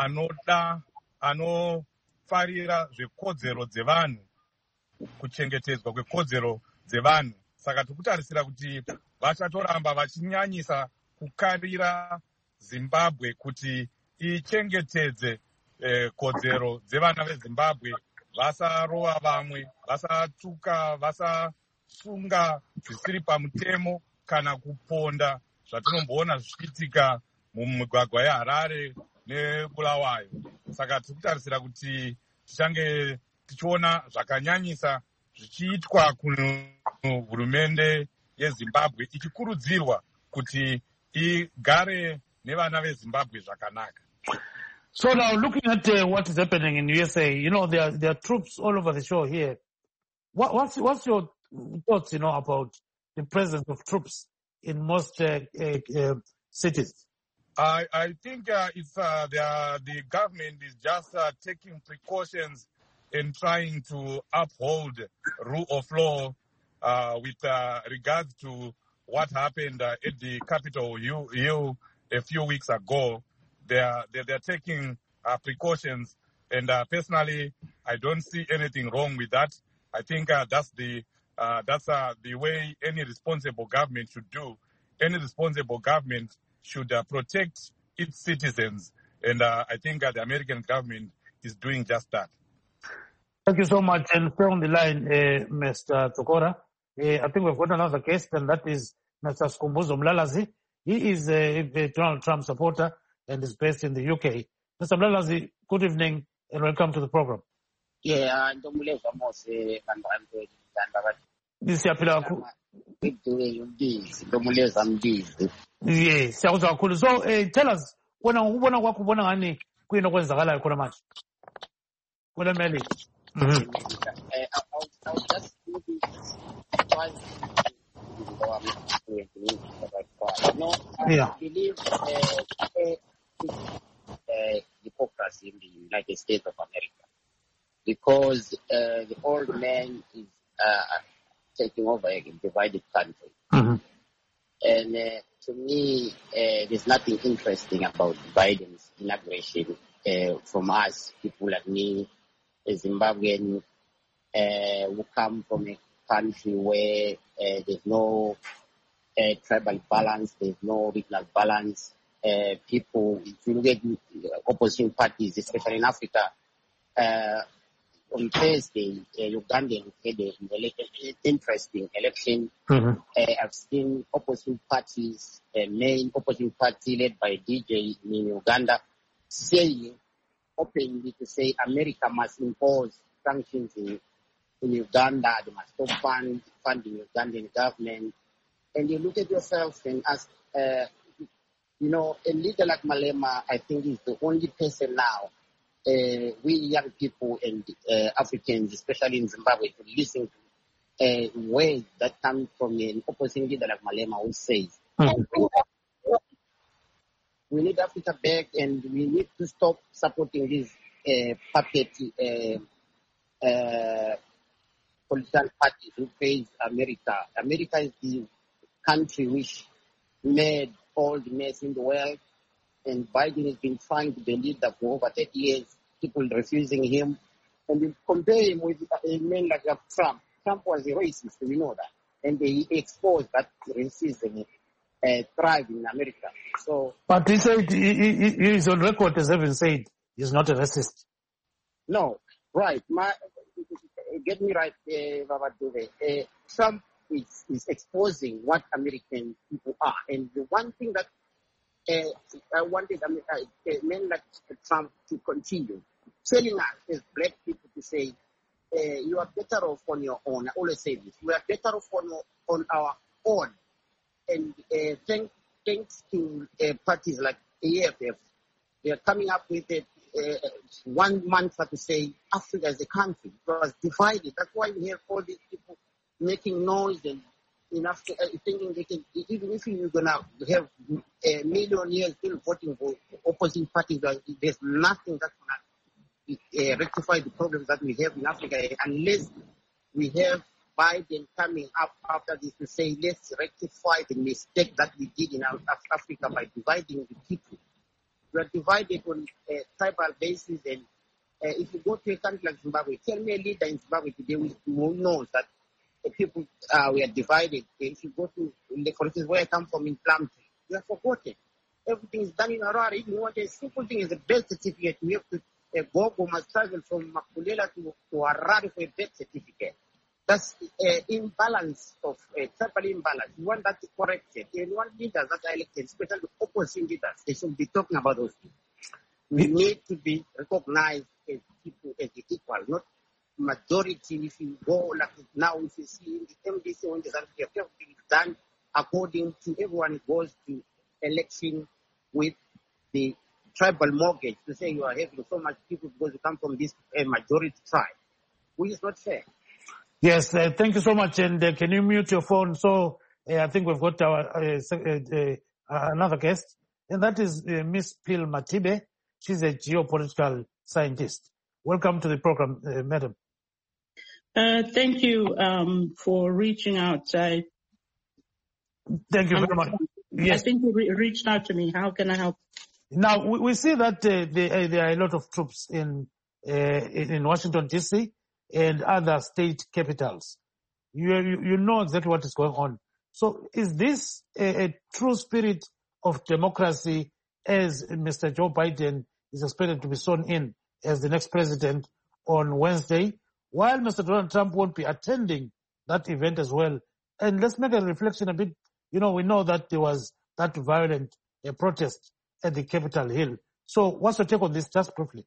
anofarira zvekodzero dzevanhu, kuchengetedzwa kwekodzero dzevanhu. Saka tikutarisira kuti vachatoramba vachinyanyisa kukarira Zimbabwe kuti ichengetedze kodzero dzevana veZimbabwe, vasarova vamwe, vasatuka, vasasunga zvisiri pamutemo kana kuponda zvatinomboona zvichiitika mumigwagwa yeHarare neBulawayo. Saka tikutarisira kuti tichange tichiona zvakanyanyisa zvichiitwa kuhurumende yeZimbabwe, ichikurudzirwa kuti igare nevana veZimbabwe zvakanaka. So now, looking at what is happening in USA, there are troops all over the shore here. What's your thoughts, about the presence of troops in most cities? I think the government is just taking precautions in trying to uphold rule of law with regards to what happened at the Capitol Hill a few weeks ago. They're taking precautions, and personally, I don't see anything wrong with that. I think that's the way any responsible government should do. Any responsible government should protect its citizens, and I think the American government is doing just that. Thank you so much, and stay on the line, Mr. Tokora. I think we've got another guest, and that is Mr. Skhumbuzo Mlalazi. He is a Donald Trump supporter and is based in the UK. Mr. Mlalazi, good evening and welcome to the program. Yeah, yes, so tell us, ubona kwakho ubona ngani kuyini okwenzakalayo khona manje kule mele. I'll just maybe try I believe hypocrisy in the United States of America, because the old man is taking over a divided country. Mm-hmm. And to me, there's nothing interesting about Biden's inauguration from us, people like me, a Zimbabwean, who come from a country where there's no tribal balance, there's no regional balance. People, if you look at opposition parties, especially in Africa, on Thursday, Ugandan had an interesting election. Mm-hmm. I've seen opposition parties, main opposition party led by DJ in Uganda, saying openly to say America must impose sanctions in Uganda. They must stop funding Ugandan government. And you look at yourself and ask, a leader like Malema, I think, is the only person now, we young people and Africans, especially in Zimbabwe, to listen to words that come from an opposing leader like Malema, who says, we need Africa back, and we need to stop supporting these puppet political parties who praise America. America is the country which made all the mess in the world, and Biden has been trying to be leader for over 30 years, people refusing him. And you compare him with a man like Trump. Trump was a racist, we know that. And he exposed that racism thrive in America. So, but he said, he is on record as having said he's not a racist. No, right. Get me right, Baba Dube. Trump is exposing what American people are. And the one thing that I wanted men like Trump to continue telling us as black people to say, you are better off on your own. I always say this. We are better off on our own. And thanks to parties like AFF, they are coming up with 1 month to say Africa as a country. It was divided. That's why we have all these people making noise and in Africa, thinking they can, even if you're going to have a million years still voting for opposing parties, there's nothing that's going to rectify the problems that we have in Africa unless we have Biden coming up after this to say, let's rectify the mistake that we did in Africa by dividing the people. We are divided on a tribal basis, and if you go to a country like Zimbabwe, tell me a leader in Zimbabwe today who knows that the people we are divided. If you go to, for instance, where I come from in Plumtree, you are forgotten. Everything is done in Harare. Even what a simple thing is a birth certificate. We have to go must travel from Makulela to Harare for a birth certificate. That's imbalance of tribal imbalance. We want that corrected. And we want leaders that are elected, especially opposing leaders, they should be talking about those things. We need to be recognized as people, as equal, not majority. If you go like now, if you see in the MDC, when the everything is done according to everyone goes to election with the tribal mortgage to say you are having so much people because you come from this majority tribe, which is not fair. Yes, thank you so much. And can you mute your phone? So I think we've got our another guest, and that is Miss Pil Matibe. She's a geopolitical scientist. Welcome to the program, madam. Thank you for reaching out. Thank you very much. Yes. I think you reached out to me. How can I help? Now, we see that there are a lot of troops in Washington, D.C., and other state capitals. You know exactly what is going on. So is this a true spirit of democracy as Mr. Joe Biden is expected to be sworn in as the next president on Wednesday, while Mr. Donald Trump won't be attending that event as well? And let's make a reflection a bit. We know that there was that violent protest at the Capitol Hill. So what's your take on this, just briefly?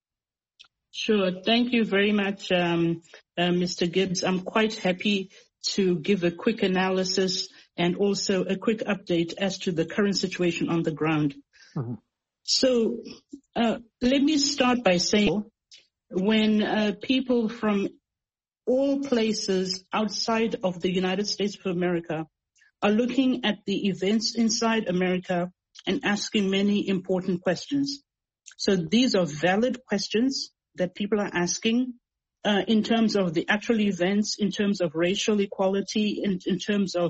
Sure. Thank you very much, Mr. Gibbs. I'm quite happy to give a quick analysis and also a quick update as to the current situation on the ground. Mm-hmm. So let me start by saying when people from all places outside of the United States of America are looking at the events inside America and asking many important questions. So these are valid questions that people are asking in terms of the actual events, in terms of racial equality, in terms of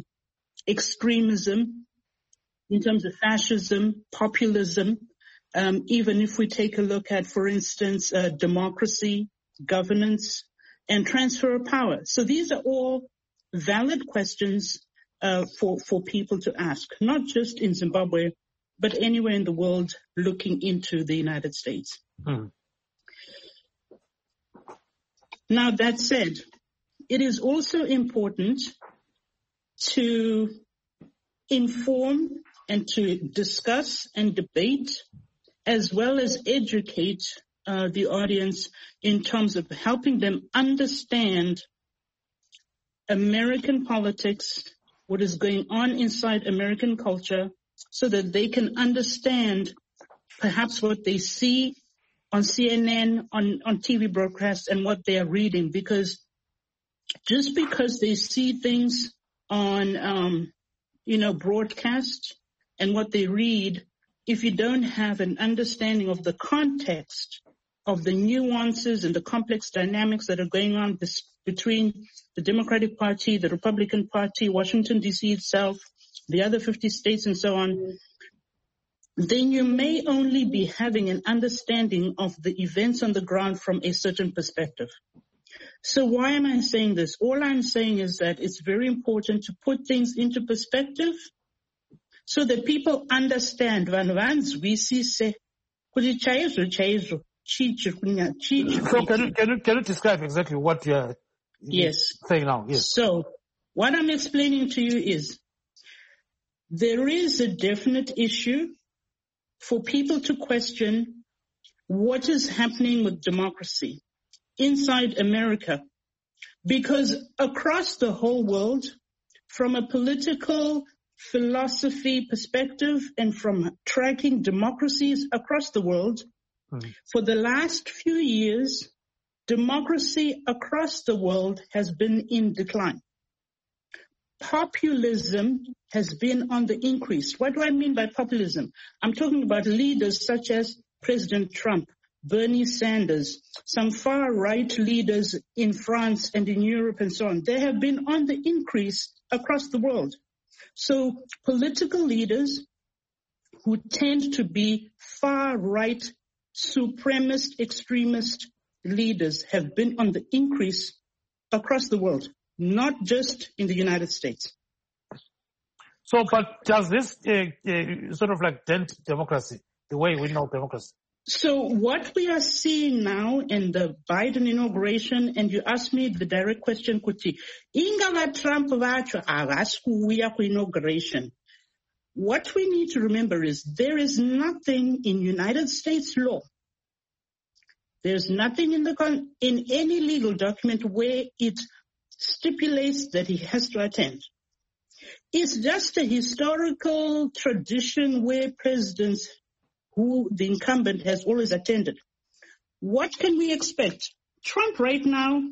extremism, in terms of fascism, populism, even if we take a look at, for instance, democracy, governance, and transfer of power. So these are all valid questions for people to ask, not just in Zimbabwe, but anywhere in the world looking into the United States. Hmm. Now, that said, it is also important to inform and to discuss and debate as well as educate the audience in terms of helping them understand American politics, what is going on inside American culture, so that they can understand perhaps what they see on CNN, on TV broadcasts, and what they are reading. Because just because they see things on, broadcast and what they read, if you don't have an understanding of the context of the nuances and the complex dynamics that are going on between the Democratic Party, the Republican Party, Washington, D.C. itself, the other 50 states and so on, then you may only be having an understanding of the events on the ground from a certain perspective. So why am I saying this? All I'm saying is that it's very important to put things into perspective so that people understand. So can you describe exactly what you're saying now? Yes. So what I'm explaining to you is there is a definite issue for people to question what is happening with democracy inside America, because across the whole world, from a political philosophy perspective and from tracking democracies across the world, for the last few years, democracy across the world has been in decline. Populism has been on the increase. What do I mean by populism? I'm talking about leaders such as President Trump, Bernie Sanders, some far-right leaders in France and in Europe and so on. They have been on the increase across the world. So political leaders who tend to be far-right, supremacist, extremist leaders have been on the increase across the world, not just in the United States. So, but does this sort of like dent democracy, the way we know democracy? So what we are seeing now in the Biden inauguration, and you asked me the direct question, Kuti, ingava Trump vacho avaskuya ku inauguration. What we need to remember is there is nothing in United States law, there's nothing in any legal document where it stipulates that he has to attend. It's just a historical tradition where presidents who the incumbent has always attended. What can we expect? Trump right now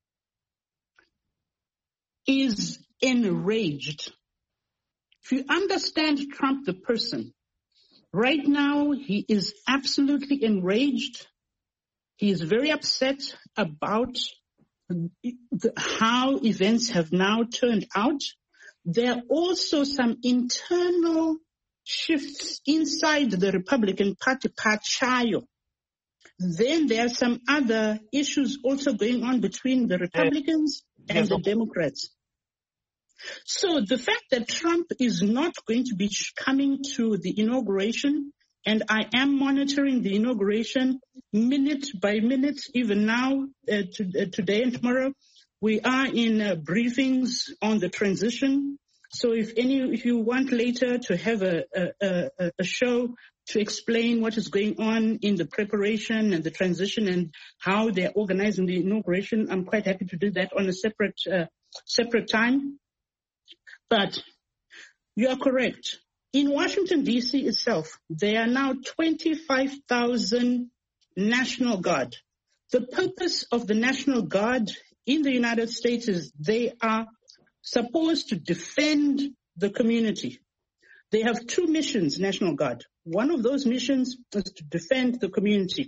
is enraged. If you understand Trump, the person, right now he is absolutely enraged. He is very upset about how events have now turned out. There are also some internal shifts inside the Republican Party, Pachayo. Then there are some other issues also going on between the Republicans and the Democrats. So the fact that Trump is not going to be coming to the inauguration, and I am monitoring the inauguration minute by minute, even now, today and tomorrow, we are in briefings on the transition. So if you want later to have a show to explain what is going on in the preparation and the transition and how they're organizing the inauguration, I'm quite happy to do that on a separate time. But you are correct. In Washington, D.C. itself, there are now 25,000 National Guard. The purpose of the National Guard in the United States is they are supposed to defend the community. They have two missions, National Guard. One of those missions is to defend the community.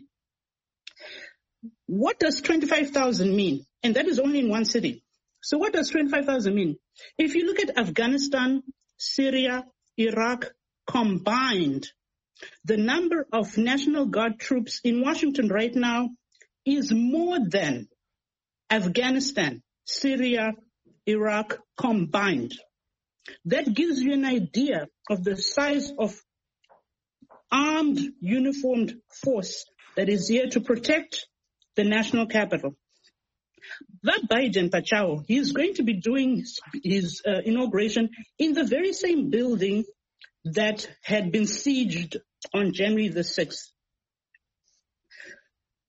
What does 25,000 mean? And that is only in one city. So what does 25,000 mean? If you look at Afghanistan, Syria, Iraq combined, the number of National Guard troops in Washington right now is more than Afghanistan, Syria, Iraq combined. That gives you an idea of the size of armed, uniformed force that is here to protect the national capital. That Biden, Pachao, he is going to be doing his inauguration in the very same building that had been sieged on January the 6th.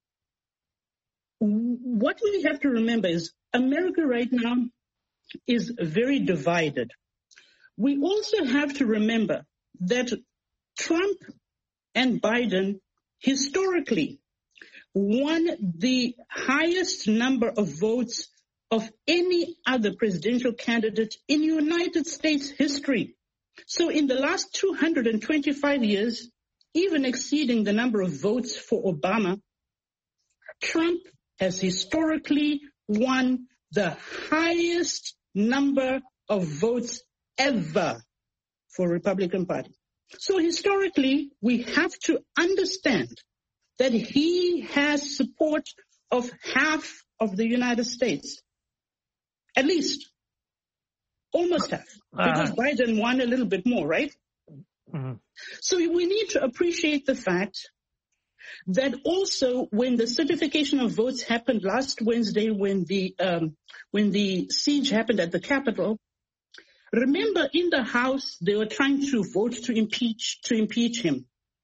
what we have to remember is America right now is very divided. We also have to remember that Trump and Biden historically won the highest number of votes of any other presidential candidate in United States history. So in the last 225 years, even exceeding the number of votes for Obama, Trump has historically won the highest number of votes ever for Republican Party. So historically, we have to understand that he has support of half of the United States. At least. Almost half. Because Biden won a little bit more, right? Mm-hmm. So we need to appreciate the fact that also when the certification of votes happened last Wednesday, when the siege happened at the Capitol, remember in the House they were trying to vote to impeach him.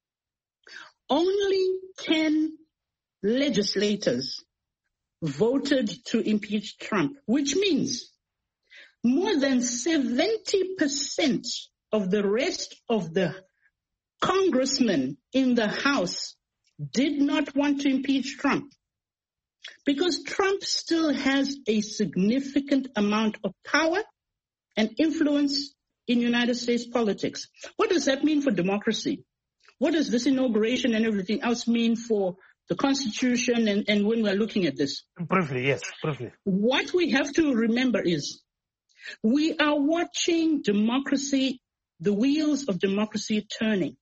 Only 10 legislators voted to impeach Trump, which means more than 70% of the rest of the congressmen in the House did not want to impeach Trump because Trump still has a significant amount of power and influence in United States politics. What does that mean for democracy? What does this inauguration and everything else mean for the Constitution and when we're looking at this? Briefly, yes, briefly. What we have to remember is we are watching democracy, the wheels of democracy turning.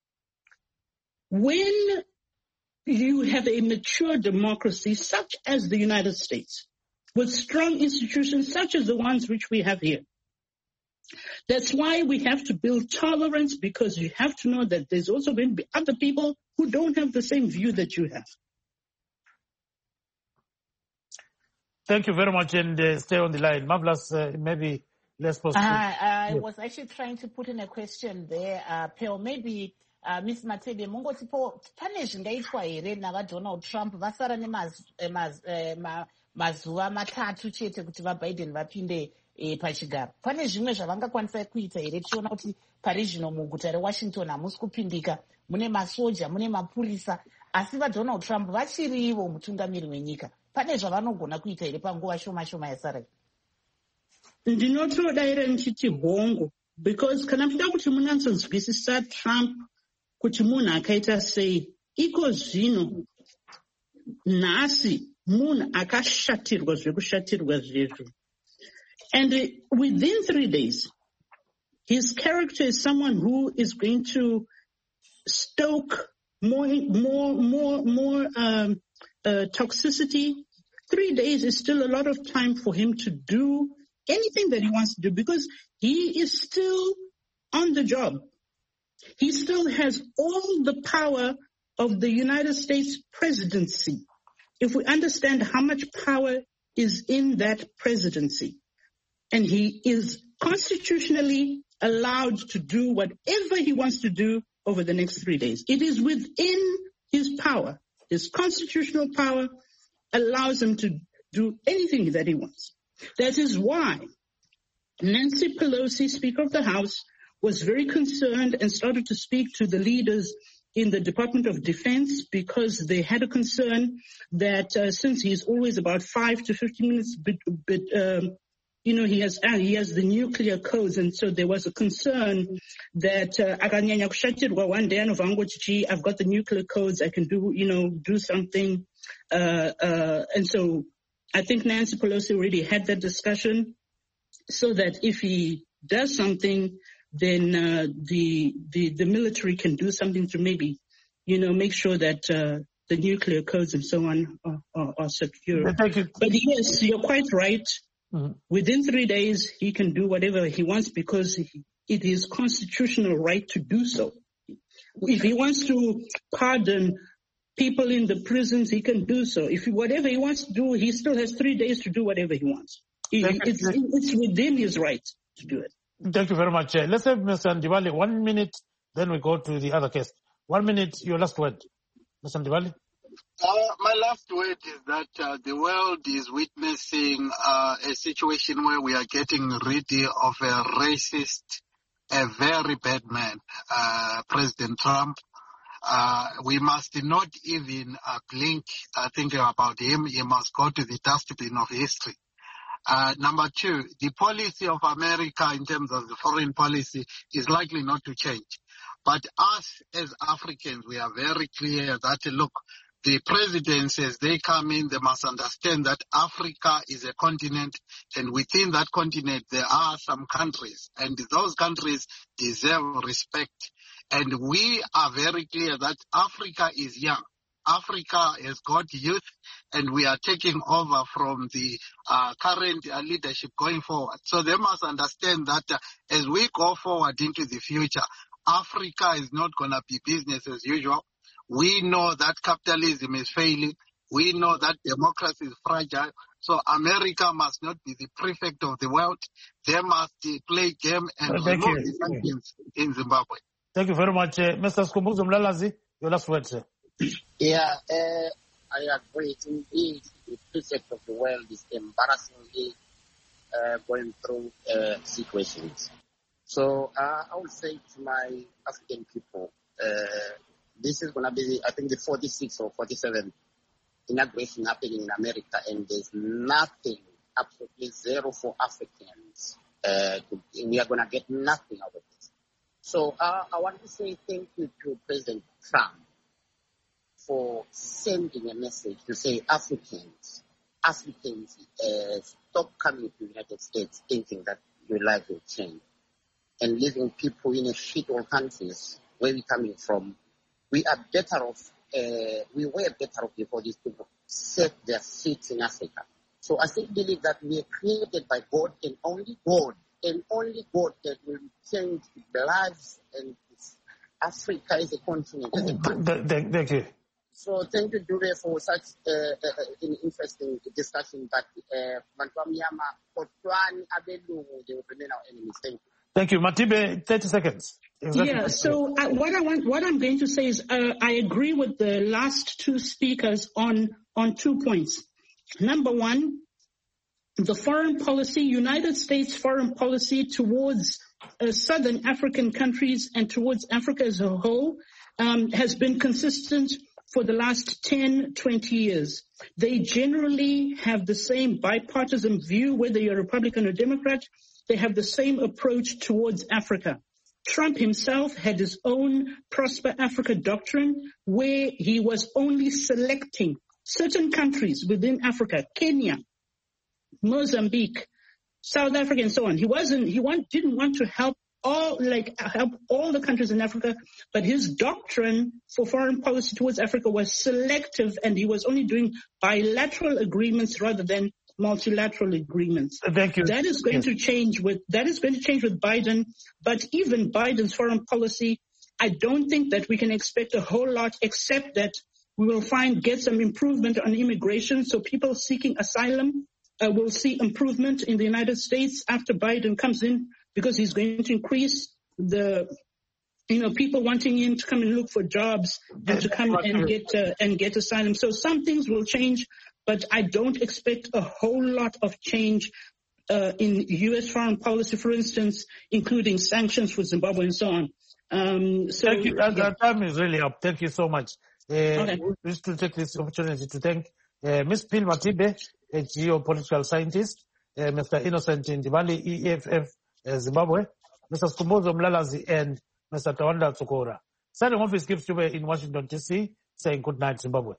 When you have a mature democracy such as the United States, with strong institutions such as the ones which we have here, that's why we have to build tolerance, because you have to know that there's also going to be other people who don't have the same view that you have. Thank you very much, and stay on the line. Marvelous, maybe let's proceed. I was actually trying to put in a question there, Pearl. Maybe Miss Matebe, mungotipo pane zvingaitwa here navaDonald Trump vasara nemazuva matatu chete kuti vaBiden vapinde pachigaro. Pane zvimwe zvavangakwanisa kuita here? Tichiona kuti pari zvino muguta reWashington hamusi kupindika, mune masoja, mune mapurisa, asi vaDonald Trump vachirivo mutungamiri wenyika. Pane zvavanogona kuita here panguva shoma yasara? Ndinotodaira ndichiti hongo, because kana muchida kuti munyatsonzwisisa Trump kuti munhu akaita sei, iko zvino nhasi munhu akashatirwa zvekushatirwa zvezvo. And within 3 days, his character is someone who is going to stoke more toxicity. 3 days is still a lot of time for him to do anything that he wants to do because he is still on the job. He still has all the power of the United States presidency. If we understand how much power is in that presidency, and he is constitutionally allowed to do whatever he wants to do over the next 3 days. It is within his power. His constitutional power allows him to do anything that he wants. That is why Nancy Pelosi, Speaker of the House, was very concerned and started to speak to the leaders in the Department of Defense because they had a concern that since he's always about 5 to 15 minutes he has the nuclear codes, and so there was a concern that one day I've got the nuclear codes, I can do something. And so I think Nancy Pelosi already had that discussion so that if he does something, then the military can do something to maybe, make sure that the nuclear codes and so on are secure. But yes, you're quite right. Mm-hmm. Within 3 days, he can do whatever he wants because it is constitutional right to do so. If he wants to pardon people in the prisons, he can do so. If whatever he wants to do, he still has 3 days to do whatever he wants. It's within his right to do it. Thank you very much. Let's have Mr. Ndibali 1 minute, then we go to the other case. 1 minute, your last word. Mr. Ndibali. My last word is that the world is witnessing a situation where we are getting rid of a racist, a very bad man, President Trump. We must not even blink thinking about him. He must go to the dustbin of history. Number two, the policy of America in terms of the foreign policy is likely not to change. But us as Africans, we are very clear that, look, the presidents, as they come in, they must understand that Africa is a continent, and within that continent there are some countries, and those countries deserve respect. And we are very clear that Africa is young. Africa has got youth, and we are taking over from the current leadership going forward. So they must understand that as we go forward into the future, Africa is not going to be business as usual. We know that capitalism is failing. We know that democracy is fragile. So America must not be the prefect of the world. They must play game and remove the sanctions in Zimbabwe. Thank you very much. Mr. Skhumbuzo Mlalazi, your last word, sir. Yeah, I agree. Indeed, the prefect of the world is embarrassingly going through situations. So I would say to my African people, this is going to be, I think, the 46th or 47th inauguration happening in America, and there's nothing, absolutely zero for Africans. We are going to get nothing out of this. So I want to say thank you to President Trump for sending a message to say Africans, stop coming to the United States thinking that your life will change, and leaving people in a shithole countries where we're coming from. We are better off, we were better off before these people set their seats in Africa. So I still believe that we are created by God, and only God that will change the lives, and Africa is a continent. Thank you. So thank you, Dube, for such an interesting discussion. But Mantwamiyama, Kotwani, Abelu, they will remain our enemies. Thank you. Thank you. Matibe, 30 seconds. Exactly. Yeah, so what I'm going to say is I agree with the last two speakers on 2 points. Number one, the foreign policy, United States foreign policy towards southern African countries and towards Africa as a whole has been consistent for the last 10, 20 years. They generally have the same bipartisan view, whether you're Republican or Democrat. They have the same approach towards Africa. Trump himself had his own Prosper Africa doctrine, where he was only selecting certain countries within Africa, Kenya, Mozambique, South Africa, and so on. He didn't want to help all the countries in Africa, but his doctrine for foreign policy towards Africa was selective, and he was only doing bilateral agreements rather than multilateral agreements. Thank you. That is going to change with Biden, but even Biden's foreign policy, I don't think that we can expect a whole lot, except that we will get some improvement on immigration. So people seeking asylum will see improvement in the United States after Biden comes in, because he's going to increase the people wanting him to come and look for jobs and to come and get asylum. So some things will change, but I don't expect a whole lot of change in U.S. foreign policy, for instance, including sanctions for Zimbabwe and so on. Thank you. Our time is really up. Thank you so much. Okay. We should take this opportunity to thank Ms. Phil Matibe, a geopolitical scientist, Mr. Innocent Ndibali, EFF Zimbabwe, Mr. Skhumbuzo Mlalazi, and Mr. Tawanda Tsukora. Signing off is Gibbs Dube in Washington, D.C., saying good night, Zimbabwe.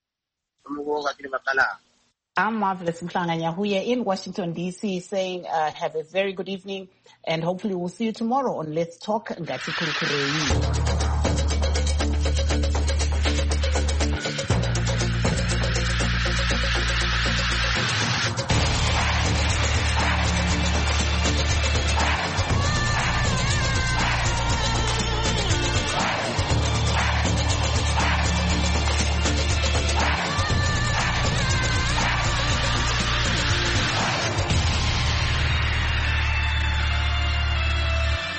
I'm Marvelous Mhlanga-Nyahuye in Washington, D.C., saying have a very good evening, and hopefully we'll see you tomorrow on Let's Talk Ngati Kurukurei.